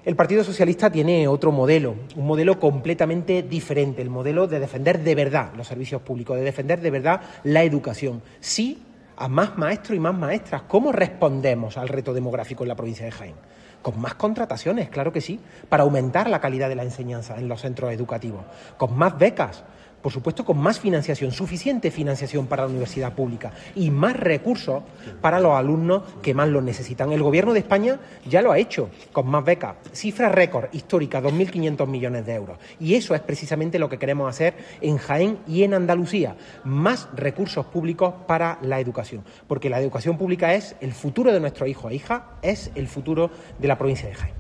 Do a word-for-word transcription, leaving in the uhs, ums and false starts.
El Partido Socialista tiene otro modelo, un modelo completamente diferente, el modelo de defender de verdad los servicios públicos, de defender de verdad la educación. Sí a más maestros y más maestras. ¿Cómo respondemos al reto demográfico en la provincia de Jaén? Con más contrataciones, claro que sí, para aumentar la calidad de la enseñanza en los centros educativos, con más becas, por supuesto con más financiación, suficiente financiación para la universidad pública y más recursos para los alumnos que más lo necesitan. El Gobierno de España ya lo ha hecho con más becas, cifra récord histórica, dos mil quinientos millones de euros. Y eso es precisamente lo que queremos hacer en Jaén y en Andalucía, más recursos públicos para la educación, porque la educación pública es el futuro de nuestros hijos e hijas, es el futuro de la provincia de Jaén.